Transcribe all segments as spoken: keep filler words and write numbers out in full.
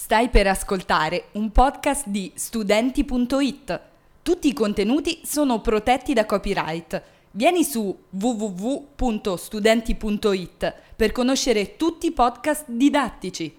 Stai per ascoltare un podcast di studenti punto it. Tutti i contenuti sono protetti da copyright. Vieni su w w w punto studenti punto it per conoscere tutti i podcast didattici.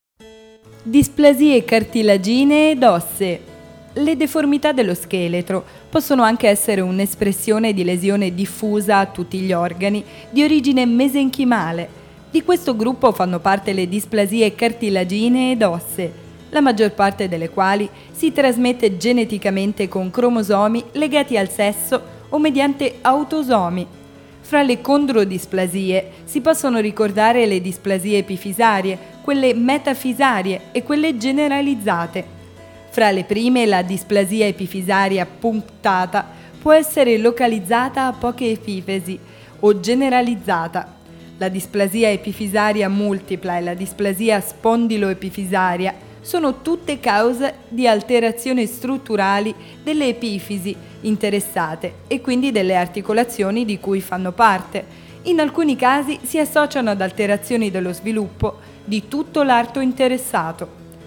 Displasie cartilaginee ed ossee. Le deformità dello scheletro possono anche essere un'espressione di lesione diffusa a tutti gli organi di origine mesenchimale. Di questo gruppo fanno parte le displasie cartilaginee ed ossee, la maggior parte delle quali si trasmette geneticamente con cromosomi legati al sesso o mediante autosomi. Fra le condrodisplasie si possono ricordare le displasie epifisarie, quelle metafisarie e quelle generalizzate. Fra le prime la displasia epifisaria punctata può essere localizzata a poche epifesi o generalizzata. La displasia epifisaria multipla e la displasia spondiloepifisaria sono tutte cause di alterazioni strutturali delle epifisi interessate e quindi delle articolazioni di cui fanno parte. In alcuni casi si associano ad alterazioni dello sviluppo di tutto l'arto interessato.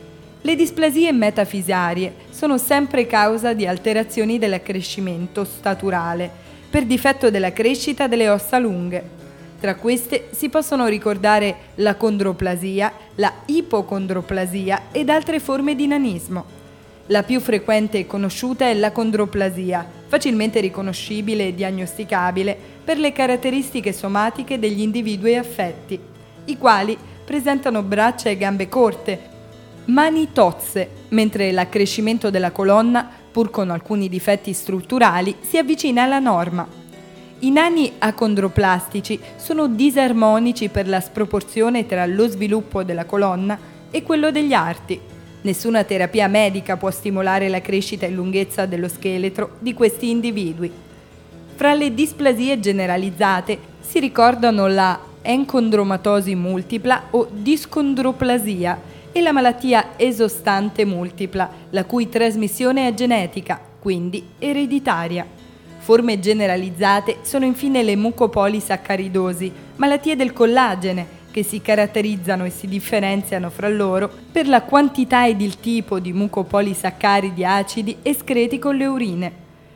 Le displasie metafisarie sono sempre causa di alterazioni dell'accrescimento staturale per difetto della crescita delle ossa lunghe. Tra queste si possono ricordare la condroplasia, la ipocondroplasia ed altre forme di nanismo. La più frequente e conosciuta è la condroplasia, facilmente riconoscibile e diagnosticabile per le caratteristiche somatiche degli individui affetti, i quali presentano braccia e gambe corte, mani tozze, mentre l'accrescimento della colonna, pur con alcuni difetti strutturali, si avvicina alla norma. I nani acondroplastici sono disarmonici per la sproporzione tra lo sviluppo della colonna e quello degli arti. Nessuna terapia medica può stimolare la crescita e lunghezza dello scheletro di questi individui. Fra le displasie generalizzate si ricordano la encondromatosi multipla o discondroplasia e la malattia esostante multipla, la cui trasmissione è genetica, quindi ereditaria. Forme generalizzate sono infine le mucopolisaccharidosi, malattie del collagene, che si caratterizzano e si differenziano fra loro per la quantità ed il tipo di mucopolisaccaridi acidi escreti con le urine.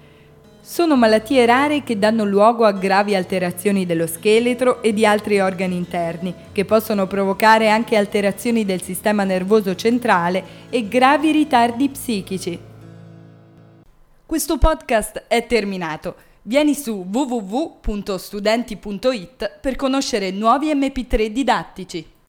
Sono malattie rare che danno luogo a gravi alterazioni dello scheletro e di altri organi interni, che possono provocare anche alterazioni del sistema nervoso centrale e gravi ritardi psichici. Questo podcast è terminato. Vieni su w w w punto studenti punto it per conoscere nuovi emme pi tre didattici.